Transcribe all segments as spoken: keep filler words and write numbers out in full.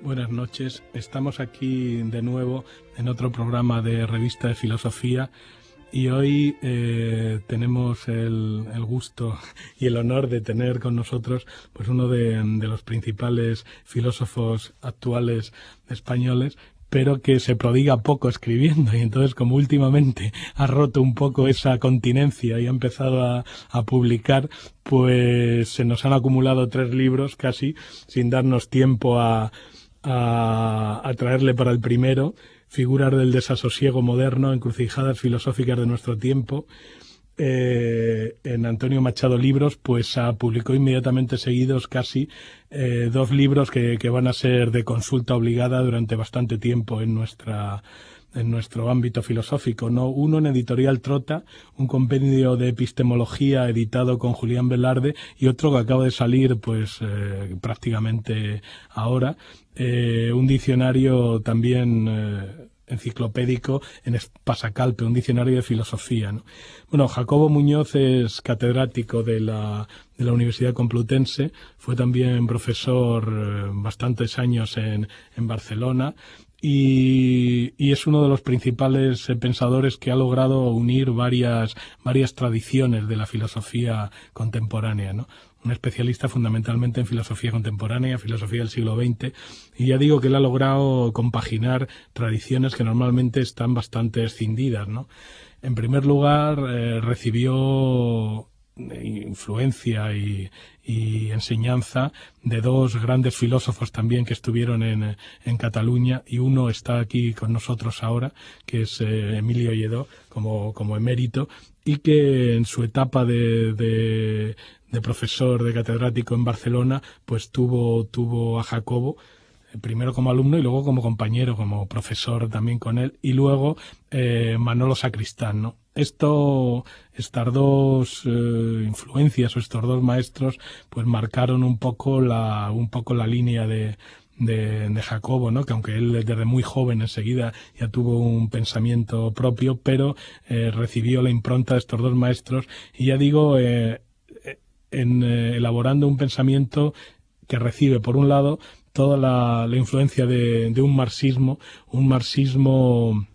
Buenas noches. Estamos aquí de nuevo en otro programa de Revista de Filosofía y hoy eh, tenemos el, el gusto y el honor de tener con nosotros pues uno de, de los principales filósofos actuales españoles, pero que se prodiga poco escribiendo, y entonces como últimamente ha roto un poco esa continencia y ha empezado a, a publicar, pues se nos han acumulado tres libros casi sin darnos tiempo a, a, a traerle para el primero: Figuras del desasosiego moderno, encrucijadas filosóficas de nuestro tiempo. Eh, en Antonio Machado Libros, pues uh, publicó inmediatamente seguidos casi eh, dos libros que, que van a ser de consulta obligada durante bastante tiempo en nuestra en nuestro ámbito filosófico, ¿no? Uno en Editorial Trota, un compendio de epistemología editado con Julián Velarde, y otro que acaba de salir pues eh, prácticamente ahora, eh, un diccionario también eh, enciclopédico en Pasacalpe, un diccionario de filosofía, ¿no? Bueno, Jacobo Muñoz es catedrático de la, de la Universidad Complutense, fue también profesor eh, bastantes años en, en Barcelona, y, y es uno de los principales eh, pensadores que ha logrado unir varias, varias tradiciones de la filosofía contemporánea, ¿no? Un especialista fundamentalmente en filosofía contemporánea, filosofía del siglo veinte, y ya digo que él ha logrado compaginar tradiciones que normalmente están bastante escindidas, ¿no? En primer lugar, eh, recibió influencia y, y enseñanza de dos grandes filósofos también que estuvieron en, en Cataluña, y uno está aquí con nosotros ahora, que es eh, Emilio Lledó, como, como emérito, y que en su etapa de, de, de profesor, de catedrático en Barcelona, pues tuvo, tuvo a Jacobo primero como alumno y luego como compañero, como profesor también con él, y luego eh, Manolo Sacristán, ¿no? Esto, estas dos eh, influencias o estos dos maestros pues marcaron un poco la, un poco la línea de, de, de Jacobo, ¿no? Que aunque él desde muy joven enseguida ya tuvo un pensamiento propio, pero eh, recibió la impronta de estos dos maestros, y ya digo, eh, en, eh, elaborando un pensamiento que recibe, por un lado, toda la, la influencia de, de un marxismo, un marxismo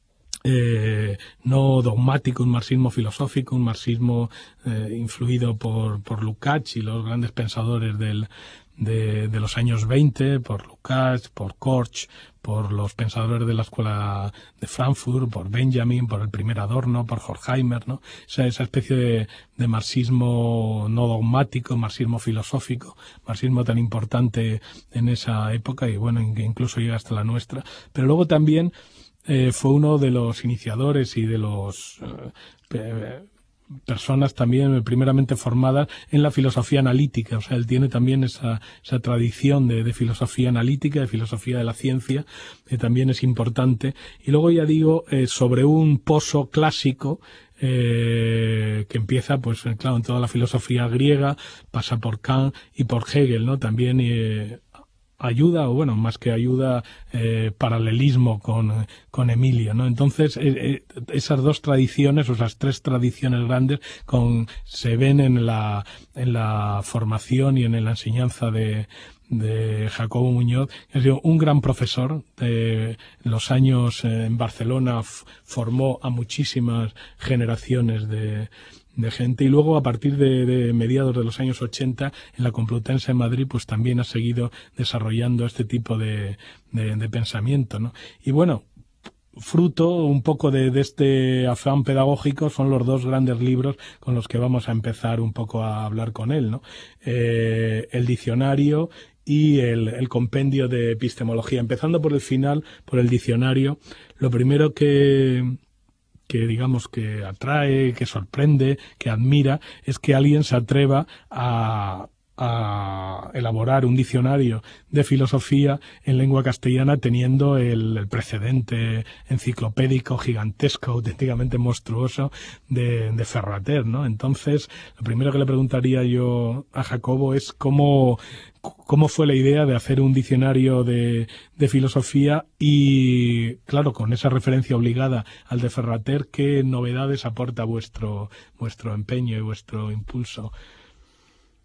eh, no dogmático, un marxismo filosófico, un marxismo eh, influido por, por Lukács y los grandes pensadores del, de, de los años veinte, por Lukács, por Korch, por los pensadores de la escuela de Frankfurt, por Benjamin, por el primer Adorno, por Horkheimer, ¿no? O sea, esa especie de, de marxismo no dogmático, marxismo filosófico, marxismo tan importante en esa época, y bueno, que incluso llega hasta la nuestra. Pero luego también eh, fue uno de los iniciadores y de los eh, personas también primeramente formadas en la filosofía analítica. O sea, él tiene también esa, esa tradición de, de filosofía analítica, de filosofía de la ciencia, que también es importante. Y luego, ya digo, eh, sobre un pozo clásico eh, que empieza, pues claro, en toda la filosofía griega, pasa por Kant y por Hegel, ¿no? También eh, ayuda, o bueno, más que ayuda, eh, paralelismo con, con Emilio, ¿no? Entonces, eh, eh, esas dos tradiciones, o esas tres tradiciones grandes, con, se ven en la, en la formación y en la enseñanza de, de Jacobo Muñoz, que ha sido un gran profesor. De los años eh, en Barcelona f- formó a muchísimas generaciones de de gente, y luego a partir de, de mediados de los años ochenta en la Complutense en Madrid pues también ha seguido desarrollando este tipo de, de, de pensamiento, ¿no? Y bueno, fruto un poco de, de este afán pedagógico son los dos grandes libros con los que vamos a empezar un poco a hablar con él, ¿no? Eh, el diccionario y el, el compendio de epistemología. Empezando por el final, por el diccionario, lo primero que que digamos que atrae, que sorprende, que admira, es que alguien se atreva a, a elaborar un diccionario de filosofía en lengua castellana teniendo el, el precedente enciclopédico gigantesco, auténticamente monstruoso de, de Ferrater, ¿no? Entonces, lo primero que le preguntaría yo a Jacobo es cómo cómo fue la idea de hacer un diccionario de, de filosofía y, claro, con esa referencia obligada al de Ferrater, ¿qué novedades aporta vuestro vuestro empeño y vuestro impulso?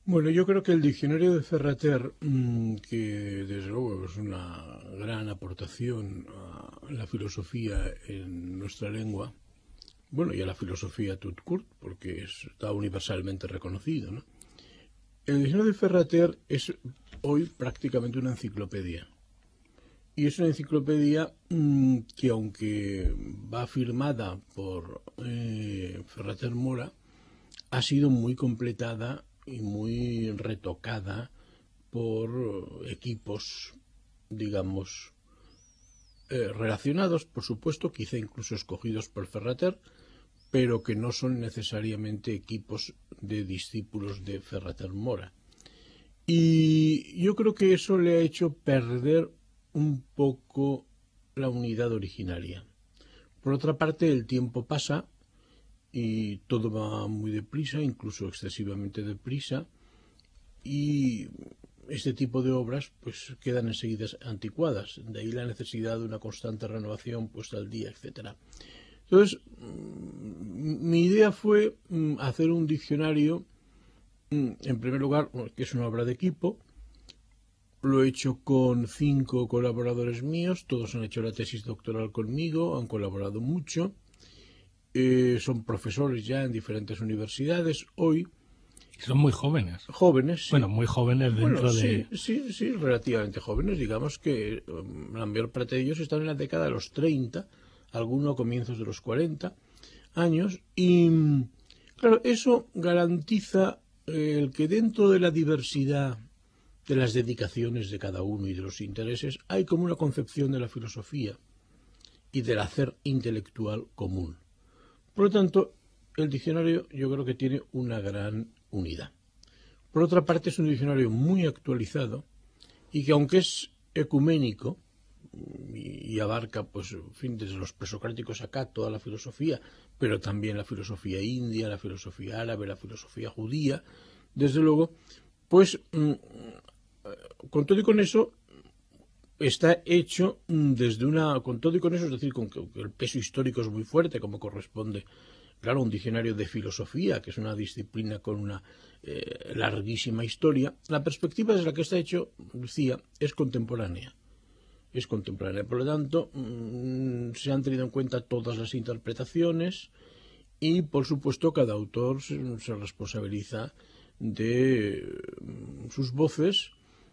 Bueno, yo creo que el diccionario de Ferrater, que desde luego es una gran aportación a la filosofía en nuestra lengua, bueno, y a la filosofía tout court, porque está universalmente reconocido, ¿no? El diccionario de Ferrater es hoy prácticamente una enciclopedia. Y es una enciclopedia mmm, que, aunque va firmada por eh, Ferrater Mora, ha sido muy completada y muy retocada por equipos, digamos, eh, relacionados, por supuesto, quizá incluso escogidos por Ferrater, pero que no son necesariamente equipos de discípulos de Ferrater Mora. Y yo creo que eso le ha hecho perder un poco la unidad originaria. Por otra parte, el tiempo pasa y todo va muy deprisa, incluso excesivamente deprisa, y este tipo de obras pues quedan enseguida anticuadas, de ahí la necesidad de una constante renovación puesta al día, etcétera. Entonces, mi idea fue hacer un diccionario, en primer lugar, que es una obra de equipo. Lo he hecho con cinco colaboradores míos, todos han hecho la tesis doctoral conmigo, han colaborado mucho. Eh, son profesores ya en diferentes universidades hoy. Son muy jóvenes. Jóvenes, sí. Bueno, muy jóvenes dentro bueno, sí, de... Sí, sí, relativamente jóvenes. Digamos que um, la mayor parte de ellos están en la década de los treinta, algunos a comienzos de los cuarenta años. Y, claro, eso garantiza eh, el que dentro de la diversidad de las dedicaciones de cada uno y de los intereses hay como una concepción de la filosofía y del hacer intelectual común. Por lo tanto, el diccionario yo creo que tiene una gran unidad. Por otra parte, es un diccionario muy actualizado y que, aunque es ecuménico y, y abarca, pues, en fin, desde los presocráticos acá toda la filosofía, pero también la filosofía india, la filosofía árabe, la filosofía judía, desde luego, pues, con todo y con eso, está hecho desde una, con todo y con eso, es decir, con que el peso histórico es muy fuerte, como corresponde, claro, a un diccionario de filosofía, que es una disciplina con una eh, larguísima historia. La perspectiva desde la que está hecho, decía, es contemporánea. Es contemporánea. Por lo tanto, mmm, se han tenido en cuenta todas las interpretaciones y, por supuesto, cada autor se, se responsabiliza de mmm, sus voces,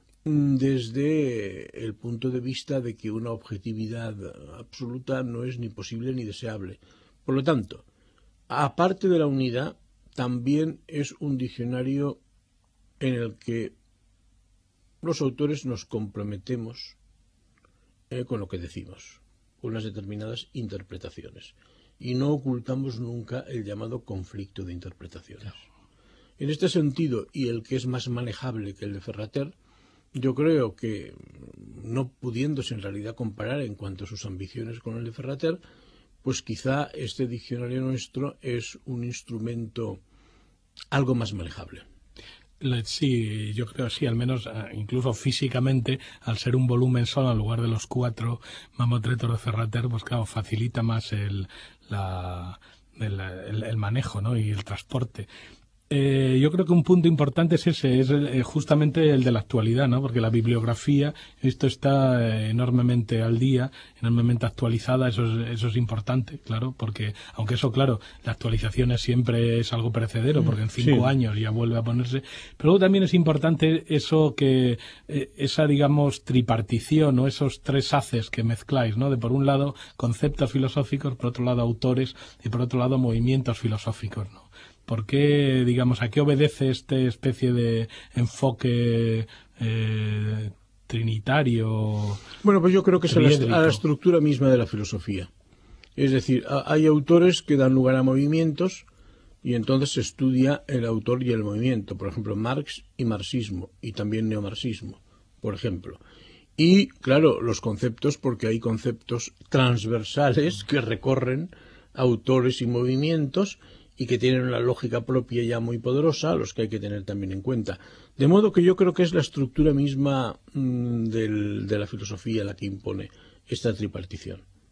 desde el punto de vista de que una objetividad absoluta no es ni posible ni deseable. Por lo tanto, aparte de la unidad, también es un diccionario en el que los autores nos comprometemos eh, con lo que decimos, con unas determinadas interpretaciones, y no ocultamos nunca el llamado conflicto de interpretaciones. En este sentido, y el que es más manejable que el de Ferrater, yo creo que, no pudiéndose en realidad comparar en cuanto a sus ambiciones con el de Ferrater, pues quizá este diccionario nuestro es un instrumento algo más manejable. Sí, yo creo sí, al menos incluso físicamente, al ser un volumen solo en lugar de los cuatro mamotretos de Ferrater, pues claro, facilita más el, la, el, el, el manejo, ¿no? Y el transporte. Eh, yo creo que un punto importante es ese, es eh, justamente el de la actualidad, ¿no? Porque la bibliografía, esto está eh, enormemente al día, enormemente actualizada, eso es, eso es importante, claro, porque, aunque eso, claro, la actualización siempre es algo perecedero, porque en cinco sí. años ya vuelve a ponerse, pero luego también es importante eso que, eh, esa, digamos, tripartición, o esos tres haces que mezcláis, ¿no? De por un lado, conceptos filosóficos, por otro lado, autores, y por otro lado, movimientos filosóficos, ¿no? ¿Por qué, digamos, a qué obedece esta especie de enfoque eh, trinitario? Bueno, pues yo creo que es a la, a la estructura misma de la filosofía. Es decir, a, hay autores que dan lugar a movimientos y entonces se estudia el autor y el movimiento. Por ejemplo, Marx y marxismo, y también neomarxismo, por ejemplo. Y, claro, los conceptos, porque hay conceptos transversales que recorren autores y movimientos y que tienen una lógica propia ya muy poderosa, los que hay que tener también en cuenta. De modo que yo creo que es la estructura misma mmm, del, de la filosofía la que impone esta tripartición.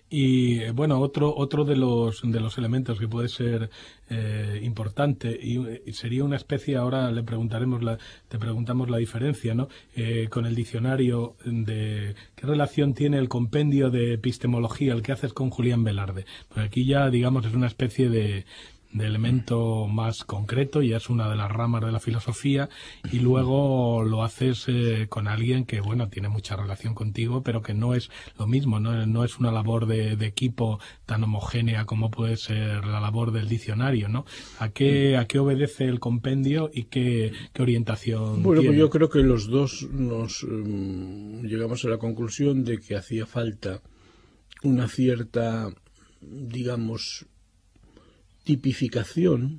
Y bueno, otro otro de los de los elementos que puede ser eh, importante y, y sería una especie, ahora le preguntaremos la, te preguntamos la diferencia, ¿no? Eh, con el diccionario de qué relación tiene el compendio de epistemología, el que haces con Julián Velarde. Pues aquí ya, digamos, es una especie de de elemento más concreto, y es una de las ramas de la filosofía, y luego lo haces eh, con alguien que, bueno, tiene mucha relación contigo, pero que no es lo mismo, no, no es una labor de, de equipo tan homogénea como puede ser la labor del diccionario, ¿no? ¿A qué, a qué obedece el compendio y qué, qué orientación Bueno, tiene? pues yo creo que los dos nos um, llegamos a la conclusión de que hacía falta una cierta, digamos, tipificación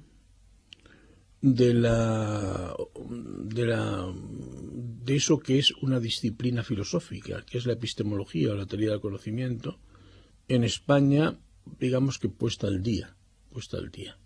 de la de la de eso que es una disciplina filosófica, que es la epistemología o la teoría del conocimiento, en España, digamos que puesta al día, puesta al día.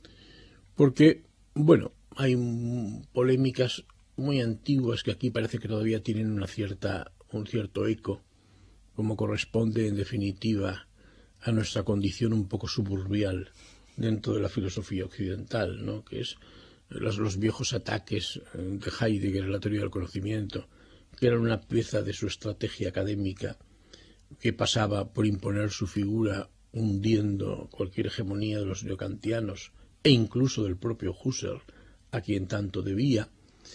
Porque, bueno, hay polémicas muy antiguas que aquí parece que todavía tienen una cierta un cierto eco, como corresponde en definitiva a nuestra condición un poco suburbial dentro de la filosofía occidental, ¿no? Que es los, los viejos ataques de Heidegger a la teoría del conocimiento, que eran una pieza de su estrategia académica que pasaba por imponer su figura hundiendo cualquier hegemonía de los neokantianos e incluso del propio Husserl, a quien tanto debía.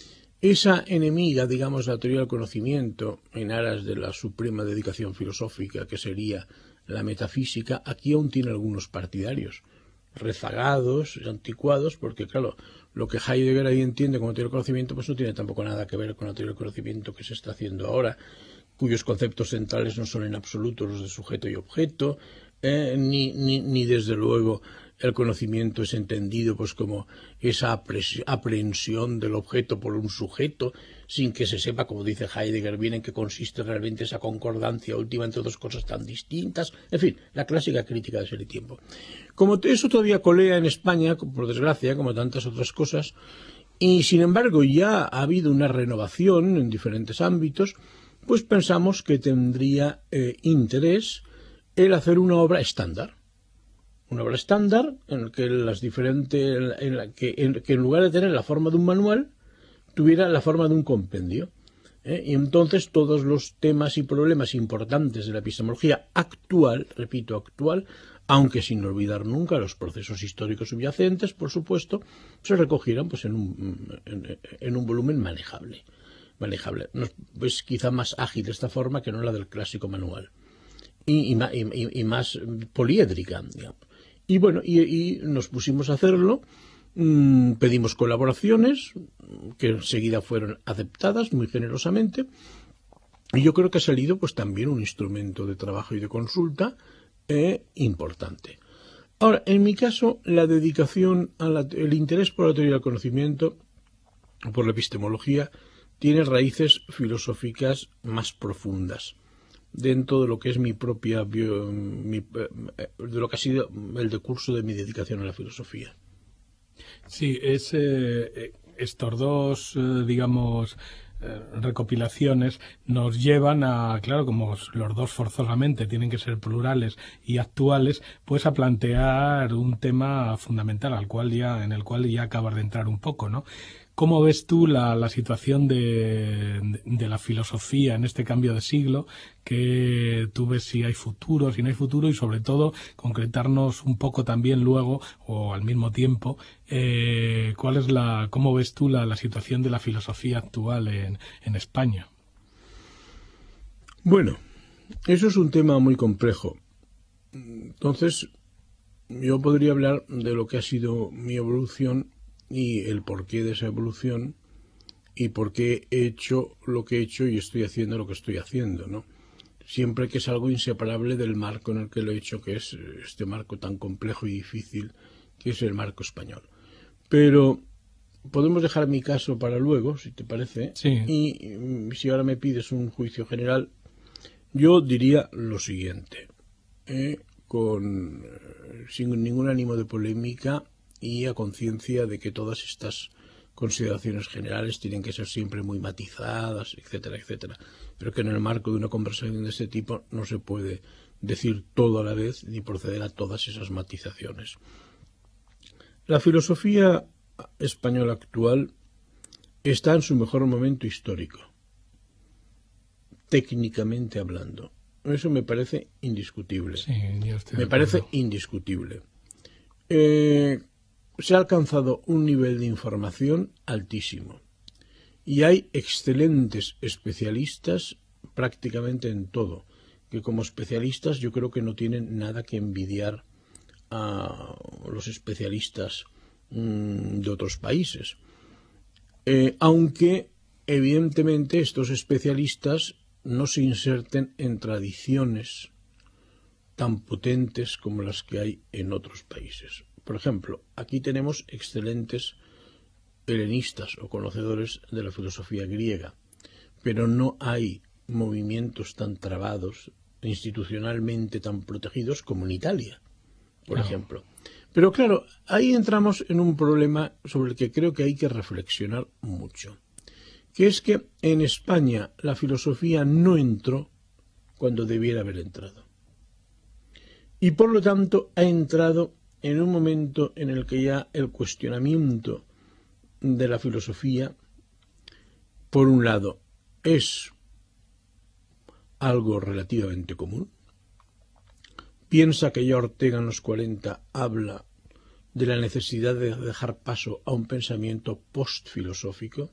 Esa enemiga, digamos, la teoría del conocimiento en aras de la suprema dedicación filosófica, que sería la metafísica, aquí aún tiene algunos partidarios rezagados, anticuados, porque claro, lo que Heidegger ahí entiende como teoría del conocimiento pues no tiene tampoco nada que ver con la teoría del conocimiento que se está haciendo ahora, cuyos conceptos centrales no son en absoluto los de sujeto y objeto, eh, ni, ni, ni desde luego el conocimiento es entendido pues como esa aprehensión del objeto por un sujeto, sin que se sepa, como dice Heidegger, bien en qué consiste realmente esa concordancia última entre dos cosas tan distintas. En fin, la clásica crítica de ser y tiempo. Como eso todavía colea en España, por desgracia, como tantas otras cosas, y sin embargo ya ha habido una renovación en diferentes ámbitos, pues pensamos que tendría eh, interés el hacer una obra estándar. Una obra estándar en la que las diferentes, en la que, en, que en lugar de tener la forma de un manual, tuviera la forma de un compendio. ¿eh? Y entonces todos los temas y problemas importantes de la epistemología actual, repito, actual, aunque sin olvidar nunca los procesos históricos subyacentes, por supuesto, se recogieran pues en un, en, en un volumen manejable. manejable. No, es quizá más ágil esta forma que no la del clásico manual. Y, y, y, y más poliédrica, digamos. Y bueno, y, y nos pusimos a hacerlo, mmm, pedimos colaboraciones, que enseguida fueron aceptadas muy generosamente, y yo creo que ha salido pues también un instrumento de trabajo y de consulta eh, importante. Ahora, en mi caso, la dedicación, a la, el interés por la teoría del conocimiento, por la epistemología, tiene raíces filosóficas más profundas dentro de lo que es mi propia bio, mi, de lo que ha sido el decurso de mi dedicación a la filosofía. Sí, es eh, estos dos, eh, digamos, eh, recopilaciones nos llevan a, claro, como los dos forzosamente tienen que ser plurales y actuales, pues a plantear un tema fundamental al cual ya, en el cual ya acabas de entrar un poco, ¿no? ¿Cómo ves tú la, la situación de, de la filosofía en este cambio de siglo? ¿Que tú ves si hay futuro, si no hay futuro? Y sobre todo, concretarnos un poco también luego, o al mismo tiempo, eh, ¿cuál es la, cómo ves tú la, la situación de la filosofía actual en, en España? Bueno, eso es un tema muy complejo. Entonces, yo podría hablar de lo que ha sido mi evolución y el porqué de esa evolución y por qué he hecho lo que he hecho y estoy haciendo lo que estoy haciendo, ¿no? Siempre que es algo inseparable del marco en el que lo he hecho, que es este marco tan complejo y difícil que es el marco español. Pero podemos dejar mi caso para luego, si te parece. Sí. Y si ahora me pides un juicio general, yo diría lo siguiente, eh, con sin ningún ánimo de polémica y a conciencia de que todas estas consideraciones generales tienen que ser siempre muy matizadas, etcétera, etcétera, pero que en el marco de una conversación de este tipo no se puede decir todo a la vez ni proceder a todas esas matizaciones. La filosofía española actual está en su mejor momento histórico, técnicamente hablando. Eso me parece indiscutible. Sí, yo estoy me de parece acuerdo. indiscutible. Eh, se ha alcanzado un nivel de información altísimo y hay excelentes especialistas prácticamente en todo, que como especialistas yo creo que no tienen nada que envidiar a los especialistas mmm, de otros países. Eh, aunque evidentemente estos especialistas no se inserten en tradiciones tan potentes como las que hay en otros países. Por ejemplo, aquí tenemos excelentes helenistas o conocedores de la filosofía griega, pero no hay movimientos tan trabados, institucionalmente tan protegidos como en Italia, por Claro. ejemplo. Pero claro, ahí entramos en un problema sobre el que creo que hay que reflexionar mucho, que es que en España la filosofía no entró cuando debiera haber entrado. Y por lo tanto ha entrado en un momento en el que ya el cuestionamiento de la filosofía, por un lado, es algo relativamente común. Piensa que ya Ortega en los cuarenta habla de la necesidad de dejar paso a un pensamiento postfilosófico,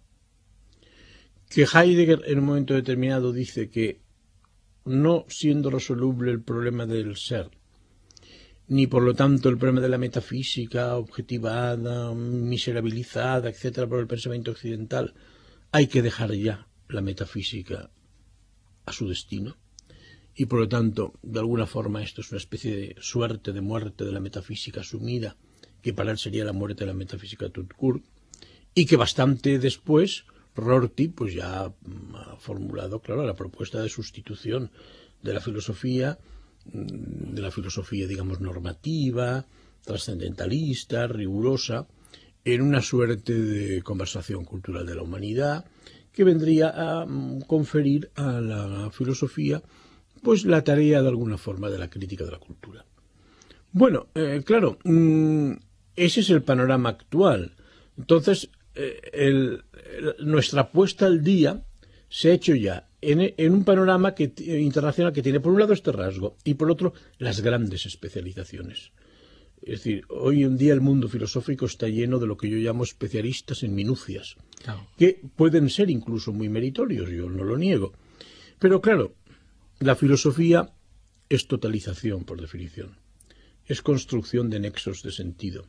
que Heidegger en un momento determinado dice que no siendo resoluble el problema del ser, ni por lo tanto el problema de la metafísica objetivada, miserabilizada, etcétera, por el pensamiento occidental, hay que dejar ya la metafísica a su destino. Y por lo tanto, de alguna forma, esto es una especie de suerte de muerte de la metafísica asumida, que para él sería la muerte de la metafísica tout court, y que bastante después Rorty pues ya ha formulado, claro, la propuesta de sustitución de la filosofía, de la filosofía, digamos, normativa, trascendentalista, rigurosa, en una suerte de conversación cultural de la humanidad, que vendría a conferir a la filosofía pues la tarea de alguna forma de la crítica de la cultura. Bueno, eh, claro, mmm, ese es el panorama actual. Entonces, eh, el, el, nuestra puesta al día se ha hecho ya en, en un panorama que, internacional que tiene por un lado este rasgo y por otro las grandes especializaciones. Es decir, hoy en día el mundo filosófico está lleno de lo que yo llamo especialistas en minucias, Claro. que pueden ser incluso muy meritorios, yo no lo niego. Pero claro, la filosofía es totalización, por definición. Es construcción de nexos de sentido.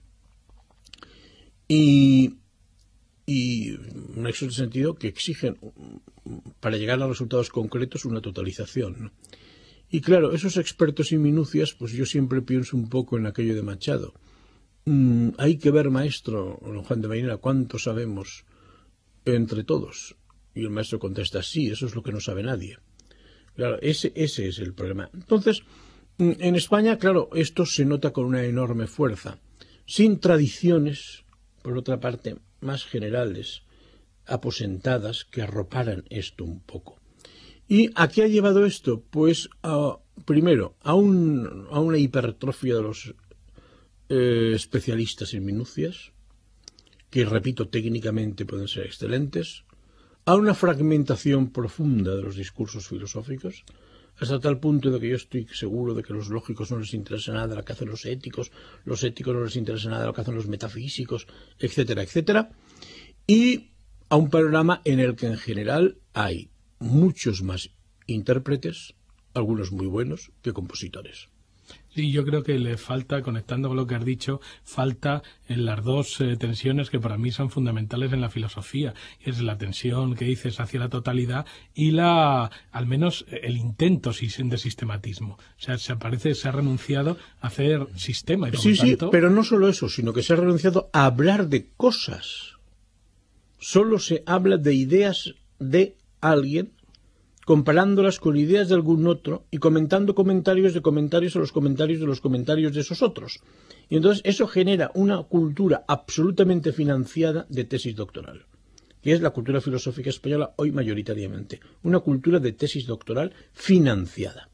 Y, y nexos de sentido que exigen, para llegar a resultados concretos, una totalización, ¿no? Y claro, esos expertos en minucias, pues yo siempre pienso un poco en aquello de Machado. Mm, hay que ver, maestro, don Juan de Mairena, cuánto sabemos entre todos. Y el maestro contesta, sí, eso es lo que no sabe nadie. Claro, ese, ese es el problema. Entonces, en España, claro, esto se nota con una enorme fuerza, sin tradiciones, por otra parte, más generales, aposentadas, que arroparan esto un poco. ¿Y a qué ha llevado esto? Pues, a, primero, a, un, a una hipertrofia de los eh, especialistas en minucias, que, repito, técnicamente pueden ser excelentes, a una fragmentación profunda de los discursos filosóficos, hasta tal punto de que yo estoy seguro de que a los lógicos no les interesa nada lo que hacen los éticos, los éticos no les interesa nada lo que hacen los metafísicos, etcétera, etcétera, y a un panorama en el que en general hay muchos más intérpretes, algunos muy buenos, que compositores. Sí, yo creo que le falta, conectando con lo que has dicho, falta en las dos eh, tensiones que para mí son fundamentales en la filosofía. Es la tensión que dices hacia la totalidad y la, al menos el intento de sistematismo. O sea, se parece, se ha renunciado a hacer sistema. Y por Sí, lo tanto... sí, pero no solo eso, sino que se ha renunciado a hablar de cosas. Solo se habla de ideas de alguien, comparándolas con ideas de algún otro y comentando comentarios de comentarios a los comentarios de los comentarios de esos otros. Y entonces eso genera una cultura absolutamente financiada de tesis doctoral, que es la cultura filosófica española hoy mayoritariamente. Una cultura de tesis doctoral financiada.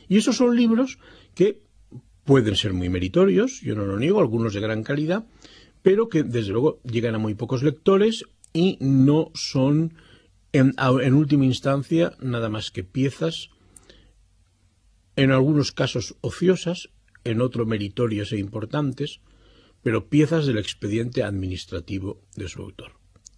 Y esos son libros que pueden ser muy meritorios, yo no lo niego, algunos de gran calidad, pero que desde luego llegan a muy pocos lectores y no son, en, en última instancia, nada más que piezas, en algunos casos ociosas, en otros meritorias e importantes, pero piezas del expediente administrativo de su autor.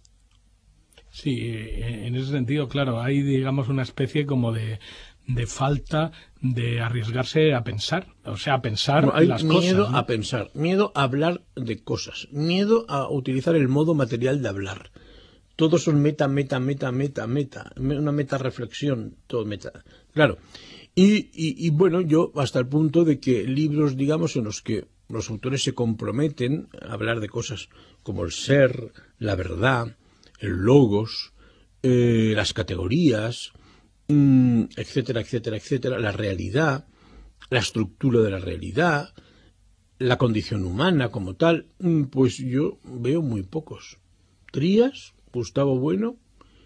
Sí, en ese sentido, claro, hay, digamos, una especie como de, de falta de arriesgarse a pensar, o sea, a pensar no, hay las miedo cosas, ¿no? a pensar, miedo a hablar de cosas, miedo a utilizar el modo material de hablar. Todos son meta, meta, meta, meta, meta, una meta reflexión, todo meta. Claro, y, y, y bueno, yo hasta el punto de que libros, digamos, en los que los autores se comprometen a hablar de cosas como el ser, la verdad, el logos, eh, las categorías, mmm, etcétera, etcétera, etcétera, la realidad, la estructura de la realidad, la condición humana como tal, pues yo veo muy pocos. Trías, Gustavo Bueno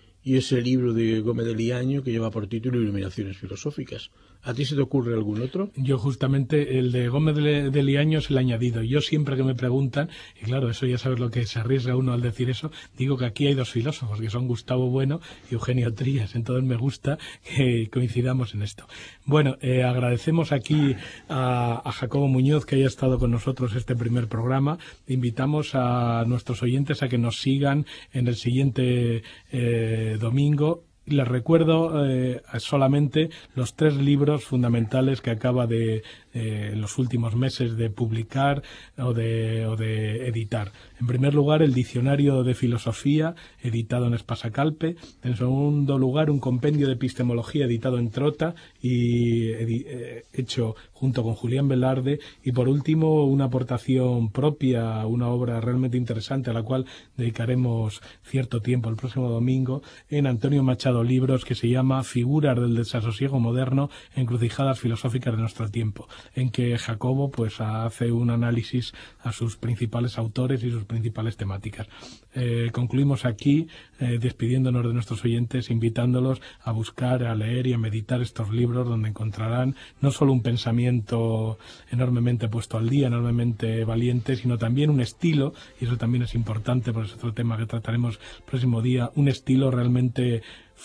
y ese libro de Gómez de Liaño que lleva por título Iluminaciones filosóficas. ¿A ti se te ocurre algún otro? Yo justamente el de Gómez de Liaño es el añadido. Yo siempre que me preguntan, y claro, eso ya sabes lo que se arriesga uno al decir eso, digo que aquí hay dos filósofos, que son Gustavo Bueno y Eugenio Trías. Entonces me gusta que coincidamos en esto. Bueno, eh, agradecemos aquí a, a Jacobo Muñoz que haya estado con nosotros este primer programa. Invitamos a nuestros oyentes a que nos sigan en el siguiente eh, domingo. Les recuerdo eh, solamente los tres libros fundamentales que acaba de, eh, en los últimos meses de publicar o de, o de editar. En primer lugar, el Diccionario de Filosofía, editado en Espasacalpe. En segundo lugar, un compendio de epistemología editado en Trota y eh, hecho junto con Julián Velarde. Y por último, una aportación propia, una obra realmente interesante a la cual dedicaremos cierto tiempo el próximo domingo, en Antonio Machado Libros, que se llama Figuras del desasosiego moderno, encrucijadas filosóficas de nuestro tiempo, en que Jacobo pues hace un análisis a sus principales autores y sus principales temáticas. Eh, concluimos aquí eh, despidiéndonos de nuestros oyentes, invitándolos a buscar, a leer y a meditar estos libros, donde encontrarán no solo un pensamiento enormemente puesto al día, enormemente valiente, sino también un estilo, y eso también es importante, porque es otro tema que trataremos el próximo día, un estilo realmente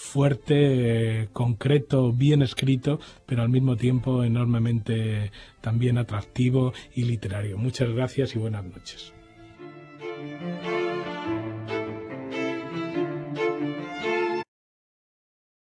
fuerte, eh, concreto, bien escrito, pero al mismo tiempo enormemente también atractivo y literario. Muchas gracias y buenas noches.